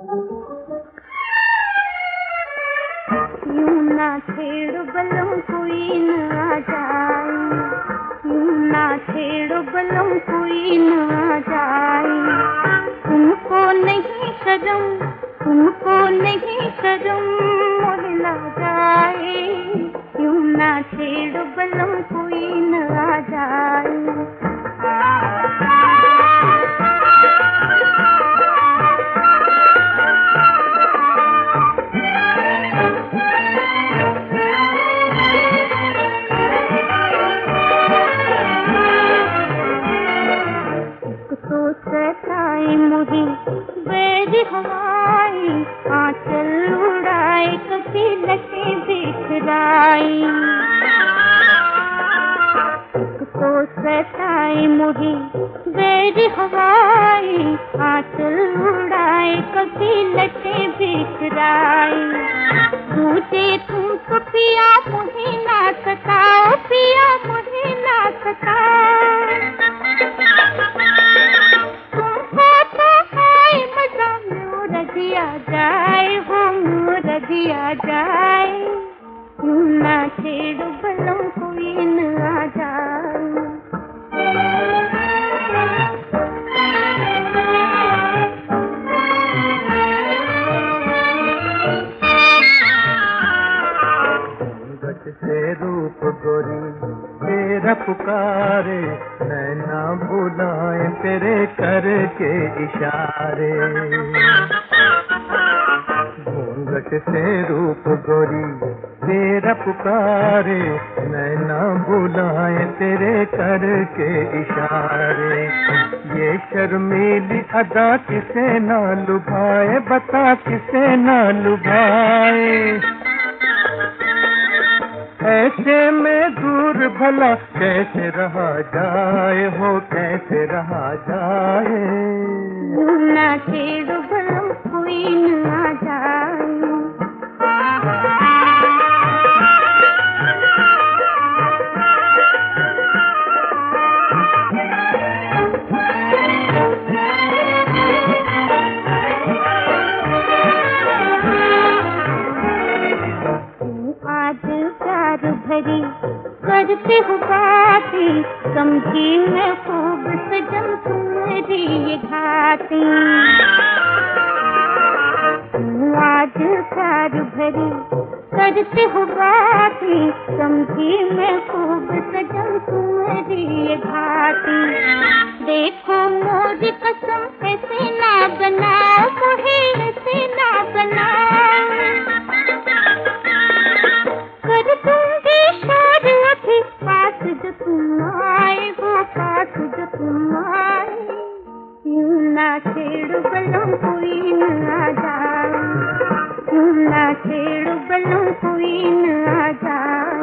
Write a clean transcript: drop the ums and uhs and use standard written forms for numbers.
यूं ना छेड़ो बलम कोई न आ जाए, यूं ना छेड़ो बलम कोई न आ जाए। तुमको नहीं शर्म, तुमको नहीं शर्म मोहला जाए। यूं ना छेड़ो बलम कोई न आ जाए। तो सताए मुझे बैर हवाई, आंचल उड़ाए कभी लटे बिखराई। तो सताए मुझे बैर हवाई, आंचल उड़ाए कभी लटे बिखराई। मुझे तुमको पिया मुझे ना सताओ, पिया मुझे ना सताओ। रजिया जाए हो रजिया जाए, यूं ना छेड़ो बलम कोई न आ जाए। से रूप गोरी तेरा पुकारे, नैना बुलाए तेरे करके इशारे। घूंघट से रूप गोरी तेरा पुकारे, नैना बुलाए तेरे करके इशारे। ये शर्मीली अदा किसे ना लुभाए, बता किसे ना लुभाए। ऐसे में दूर भला कैसे रहा जाए हो, कैसे रहा जाए। यूं ना छेड़ो बलम कोई न आ जाए। आज प्यार भरी करते हो बातें, समझी मैं खूब सजन तुम्हारी ये घाटें। आज प्यार भरी करते हो बातें, समझी मैं खूब सजन तुम्हारी ये घाटें। देखो मोरी कसम ऐसे ना बनाओ, मुझे ऐसे ना बनाओ। कर दूंगी शाद अभी पास जो तुम आए हो, पास जो तुम आए। यूं ना छेड़ो बलम कोई न आ जाए, यूं ना छेड़ो बलम कोई न आ जाए।